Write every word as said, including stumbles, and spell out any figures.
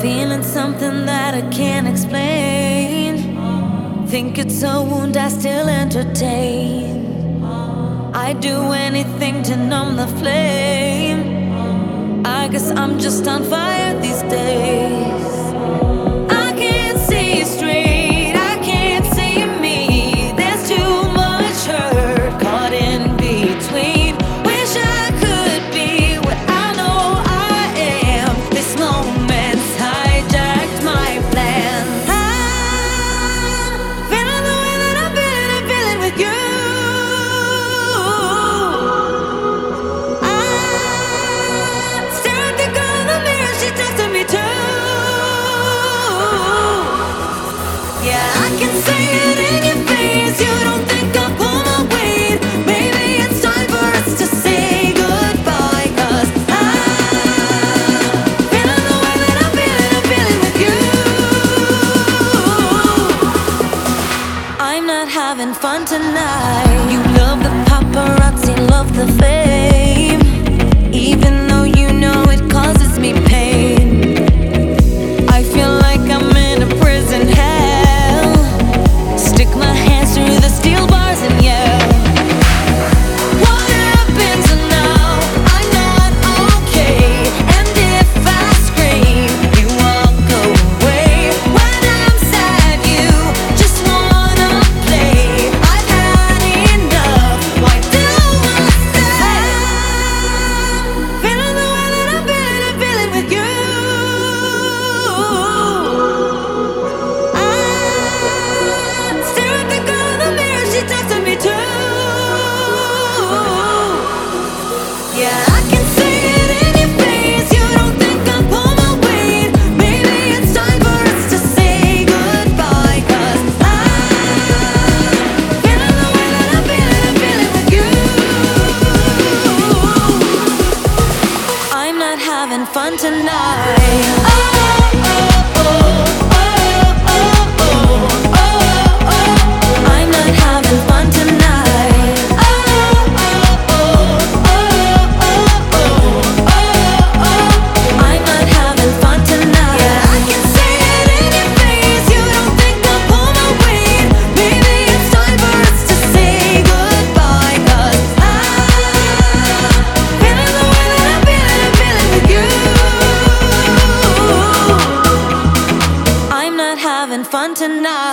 Feeling something that I can't explain. Think it's a wound I still entertain. I'd do anything to numb the flame. I guess I'm just on fire these days. I can't see straight, I can't see me. There's too much hurt caught in between. Wish I could be what I know I am. This moment's hijacked my plan. I'm feeling the way that I'm feeling, I'm feeling with you. I stare at the girl in the mirror, she talks to me too. Yeah, I can see it in your face. You don't think I'll pull my weight. Maybe it's time for us to say goodbye. Cause I'm feeling the way that I'm feeling, I'm feeling with you. I'm not having fun tonight. You love the paparazzi, love the fame. Even though you know it causes me pain. I feel like I'm in a prison hell. Stick my hands through the steel bars and yell. What happens now? I'm not okay. And if I scream, you walk away. When I'm sad, you just wanna play. I've had enough. Why do I stay? Feeling the way that I'm feeling, I'm feeling with you. I stare at the girl in the mirror, she talks to me too. Yeah, I can see it in your face. You don't think I'll pull my weight. Maybe it's time for us to say goodbye. Cause I'm feeling the way that I'm feeling, I'm feeling with you. I'm not having fun tonight. Oh, oh, oh, oh, oh, oh, oh, oh. I'm not having fun tonight. Oh, oh, oh, oh, oh, oh, oh. I'm not having fun tonight. Yeah, I can see it in your face. You don't think I'll pull my weight. Maybe it's time for us to say goodbye. Cause I'm feeling the way that I'm feeling, I'm feeling with you. I'm not having fun tonight.